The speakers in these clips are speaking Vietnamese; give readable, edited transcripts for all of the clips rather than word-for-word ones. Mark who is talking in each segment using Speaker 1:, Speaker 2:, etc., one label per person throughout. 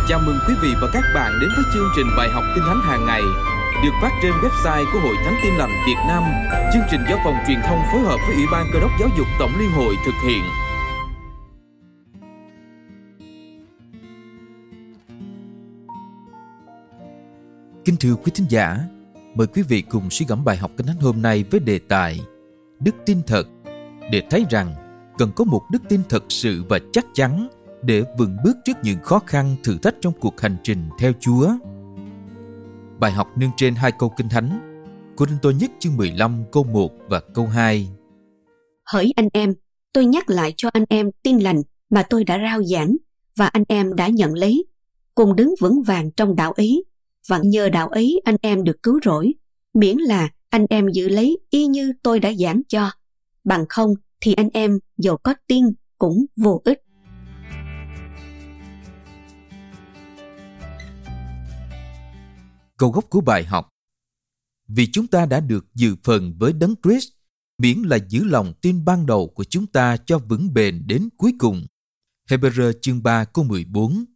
Speaker 1: Chào mừng quý vị và các bạn đến với chương trình bài học Kinh Thánh hàng ngày được phát trên website của Hội Thánh Tin Lành Việt Nam. Chương trình do Phòng Truyền thông phối hợp với Ủy ban Cơ đốc Giáo dục Tổng Liên hội thực hiện. Kính thưa quý thính giả, mời quý vị cùng suy gẫm bài học Kinh Thánh hôm nay với đề tài Đức tin thật, để thấy rằng cần có một đức tin thật sự và chắc chắn để vững bước trước những khó khăn, thử thách trong cuộc hành trình theo Chúa. Bài học nương trên hai câu Kinh Thánh, Cô-rinh-tô nhất chương 15 câu 1 và câu 2.
Speaker 2: Hỡi anh em, tôi nhắc lại cho anh em tin lành mà tôi đã rao giảng và anh em đã nhận lấy, cùng đứng vững vàng trong đạo ấy, và nhờ đạo ấy anh em được cứu rỗi, miễn là anh em giữ lấy y như tôi đã giảng cho. Bằng không thì anh em dầu có tin cũng vô ích.
Speaker 1: Câu gốc của bài học: Vì chúng ta đã được dự phần với Đấng Christ, miễn là giữ lòng tin ban đầu của chúng ta cho vững bền đến cuối cùng. Hebrew chương 3 câu 14.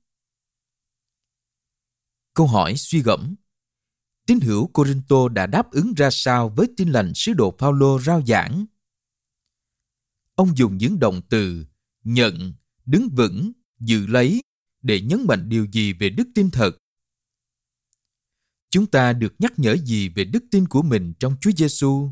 Speaker 1: Câu hỏi suy gẫm: Tín hữu Cô-rinh-tô đã đáp ứng ra sao với tin lành sứ đồ Phao-lô rao giảng? Ông dùng những động từ nhận, đứng vững, giữ lấy để nhấn mạnh điều gì về đức tin thật? Chúng ta được nhắc nhở gì về đức tin của mình trong Chúa Giêsu?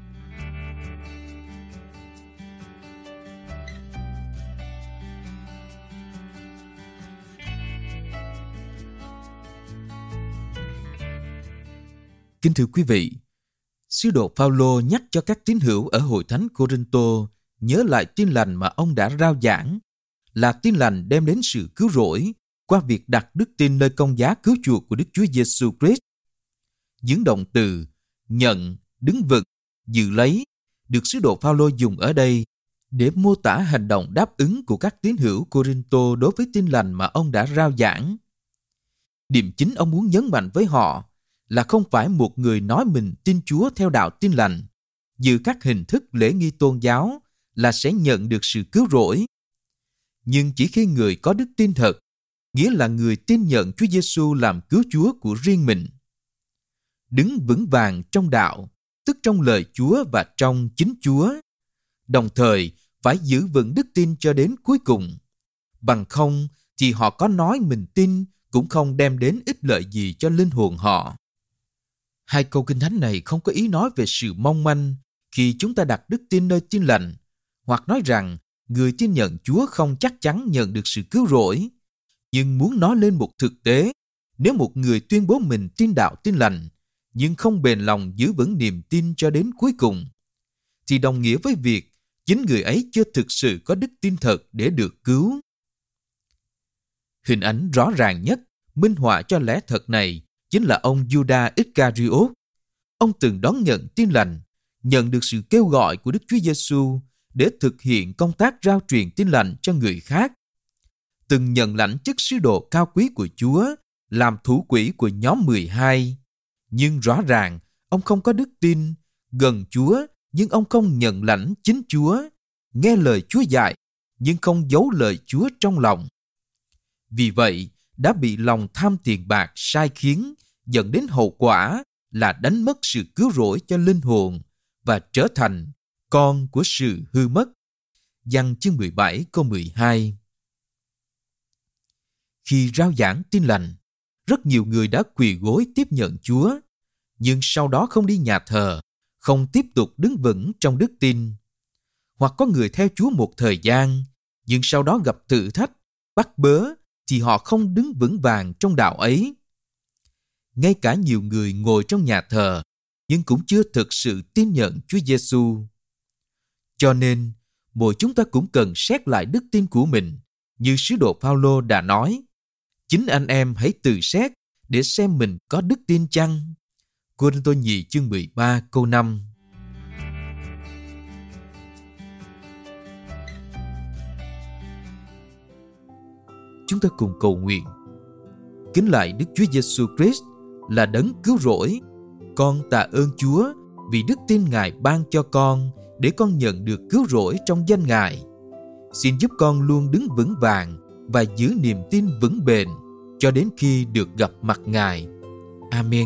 Speaker 1: Kính thưa quý vị, sứ đồ Phao-lô nhắc cho các tín hữu ở hội thánh Cô-rinh-tô nhớ lại tin lành mà ông đã rao giảng, là tin lành đem đến sự cứu rỗi qua việc đặt đức tin nơi công giá cứu chuộc của Đức Chúa Giêsu Christ. Những động từ nhận, đứng vững, giữ lấy được sứ đồ Phao-lô dùng ở đây để mô tả hành động đáp ứng của các tín hữu Cô-rinh-tô đối với tin lành mà ông đã rao giảng. Điểm chính ông muốn nhấn mạnh với họ là không phải một người nói mình tin Chúa theo đạo tin lành, giữ các hình thức lễ nghi tôn giáo là sẽ nhận được sự cứu rỗi. Nhưng chỉ khi người có đức tin thật, nghĩa là người tin nhận Chúa Giêsu làm cứu Chúa của riêng mình, đứng vững vàng trong đạo, tức trong lời Chúa và trong chính Chúa, đồng thời phải giữ vững đức tin cho đến cuối cùng. Bằng không thì họ có nói mình tin cũng không đem đến ích lợi gì cho linh hồn họ. Hai câu Kinh Thánh này không có ý nói về sự mong manh khi chúng ta đặt đức tin nơi tin lành, hoặc nói rằng người tin nhận Chúa không chắc chắn nhận được sự cứu rỗi, nhưng muốn nói lên một thực tế: nếu một người tuyên bố mình tin đạo tin lành, nhưng không bền lòng giữ vững niềm tin cho đến cuối cùng, thì đồng nghĩa với việc chính người ấy chưa thực sự có đức tin thật để được cứu. Hình ảnh rõ ràng nhất, minh họa cho lẽ thật này chính là ông Judas Iscariot. Ông từng đón nhận tin lành, nhận được sự kêu gọi của Đức Chúa Giêsu để thực hiện công tác rao truyền tin lành cho người khác. Từng nhận lãnh chức sứ đồ cao quý của Chúa, làm thủ quỹ của nhóm 12. Nhưng rõ ràng, ông không có đức tin, gần Chúa nhưng ông không nhận lãnh chính Chúa, nghe lời Chúa dạy nhưng không giấu lời Chúa trong lòng. Vì vậy, đã bị lòng tham tiền bạc sai khiến, dẫn đến hậu quả là đánh mất sự cứu rỗi cho linh hồn và trở thành con của sự hư mất. Giăng chương 17 câu 12. Khi rao giảng tin lành, rất nhiều người đã quỳ gối tiếp nhận Chúa, nhưng sau đó không đi nhà thờ, không tiếp tục đứng vững trong đức tin. Hoặc có người theo Chúa một thời gian, nhưng sau đó gặp thử thách, bắt bớ, thì họ không đứng vững vàng trong đạo ấy. Ngay cả nhiều người ngồi trong nhà thờ, nhưng cũng chưa thực sự tin nhận Chúa Giêsu. Cho nên, mỗi chúng ta cũng cần xét lại đức tin của mình, như sứ đồ Phao-lô đã nói: chính anh em hãy tự xét để xem mình có đức tin chăng. Cô-rinh-tô nhì chương 13 câu 5. Chúng ta cùng cầu nguyện. Kính lạy Đức Chúa Giêsu Christ là đấng cứu rỗi. Con tạ ơn Chúa vì đức tin Ngài ban cho con để con nhận được cứu rỗi trong danh Ngài. Xin giúp con luôn đứng vững vàng và giữ niềm tin vững bền cho đến khi được gặp mặt Ngài. Amen.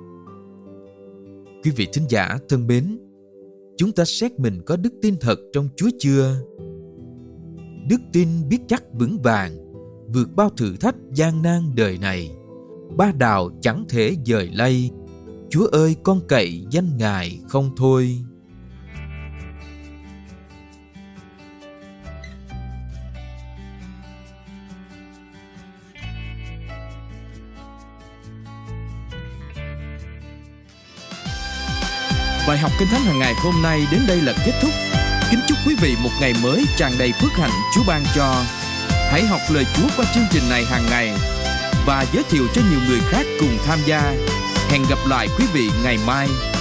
Speaker 1: Quý vị thính giả thân mến, chúng ta xét mình có đức tin thật trong Chúa chưa? Đức tin biết chắc vững vàng, vượt bao thử thách gian nan đời này. Ba đào chẳng thể dời lay, Chúa ơi con cậy danh Ngài không thôi.
Speaker 3: Bài học Kinh Thánh hàng ngày hôm nay đến đây là kết thúc. Kính chúc quý vị một ngày mới tràn đầy phước hạnh Chúa ban cho. Hãy học lời Chúa qua chương trình này hàng ngày và giới thiệu cho nhiều người khác cùng tham gia. Hẹn gặp lại quý vị ngày mai.